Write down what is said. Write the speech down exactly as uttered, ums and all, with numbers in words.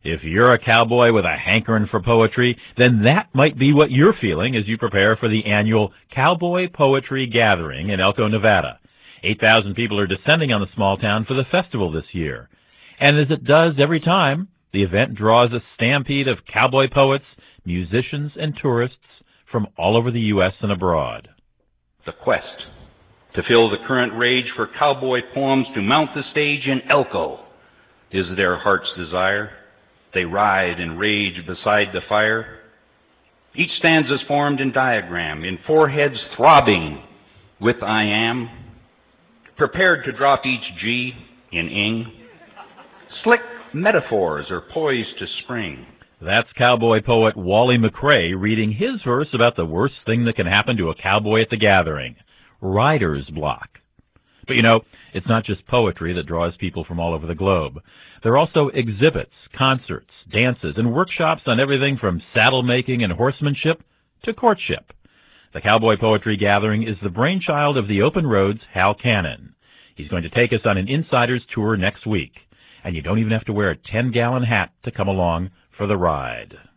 If you're a cowboy with a hankering for poetry, then that might be what you're feeling as you prepare for the annual Cowboy Poetry Gathering in Elko, Nevada. eight thousand people are descending on the small town for the festival this year. And as it does every time, the event draws a stampede of cowboy poets, musicians, and tourists from all over the U S and abroad. The quest to fill the current rage for cowboy poems to mount the stage in Elko is their heart's desire. They ride and rage beside the fire. Each stanza's formed in diagram, in foreheads throbbing with I am, prepared to drop each G in ing. Slick metaphors are poised to spring. That's cowboy poet Wally McRae reading his verse about the worst thing that can happen to a cowboy at the gathering, writer's block. But you know, it's not just poetry that draws people from all over the globe. There are also exhibits, concerts, dances, and workshops on everything from saddle making and horsemanship to courtship. The Cowboy Poetry Gathering is the brainchild of the Open Road's Hal Cannon. He's going to take us on an insider's tour next week, and you don't even have to wear a ten-gallon hat to come along for the ride.